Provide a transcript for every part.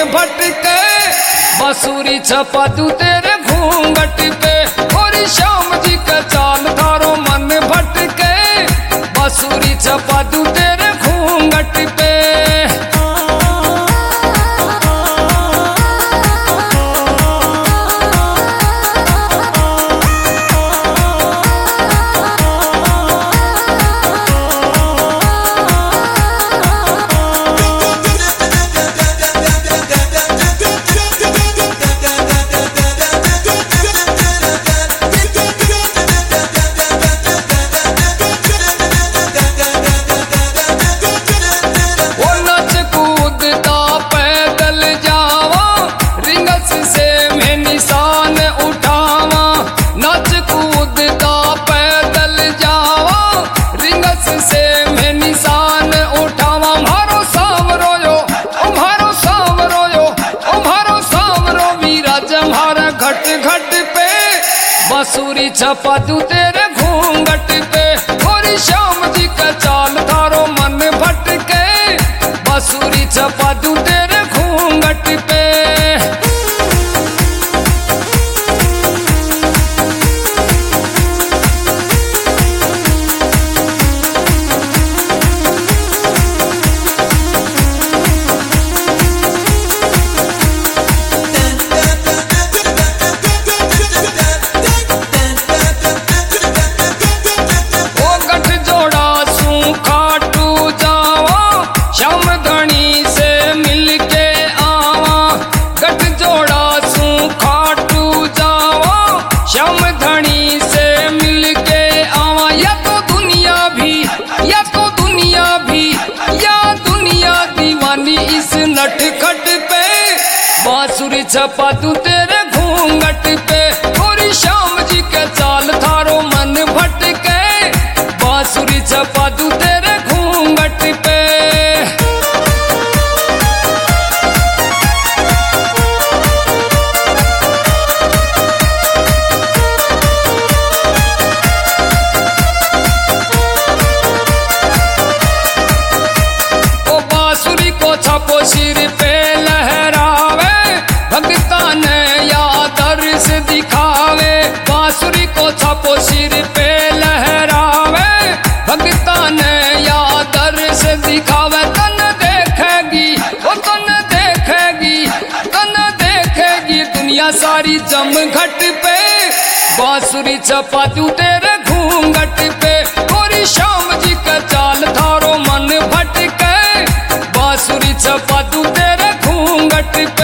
भटके, बांसुरी छपा दूं तेरे घूंघट पे। और श्याम जी का चाल थारो मन भटके, बांसुरी छपा दूं तेरे घूंघट पे। बांसुरी छपा दूं तेरे घूंघट पे, और श्याम जी का चाल थारो मन भटके, बांसुरी छपा दूं तेरे घूंघट पे। नटखट पे बांसुरी छपा दूं तेरे घूंघट पे, और श्याम जी के चाल थारो मन भटके, बांसुरी छपा दूं तेरे घूंघट पे। ओ बांसुरी को छपो सिर पे लहरावे, भगता ने आदर्श दिखावे। बांसुरी को छपो सिर पे लहरावे, भगता ने आदर्श दिखावे। तन देखेगी वो तन देखेगी, तन देखेगी दुनिया सारी जमघट पे, बांसुरी छपा दूं तेरे घूंघट पे, और श्याम जी का चाल थारो मन भटके, बांसुरी छपा दूं तेरे घूंघट पे।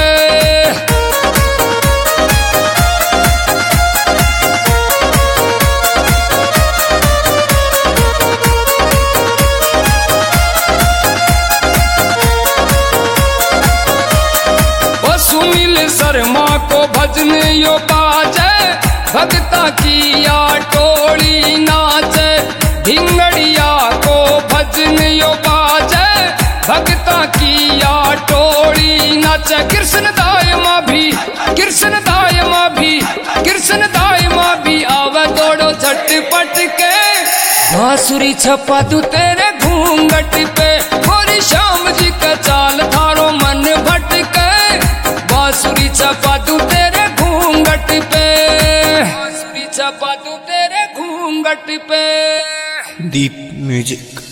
ओ सुनील शर्मा को भजन यो बाजे, भगता की या टोली नाचे। ढिंगड़िया को भजन यो बाजे, भगता की या टोली नाचे। कृष्ण दायमा भी, कृष्ण दायमा भी, कृष्ण दायमा भी आवे दौड़ो झटपट के, बांसुरी छपा दूं तेरे घूंघट पे, और श्याम जी का चाल थारो मन भटके, बांसुरी छपा दूं तेरे घूंघट पे, बांसुरी छपा दूं तेरे घूंघट पे। दीप म्यूजिक।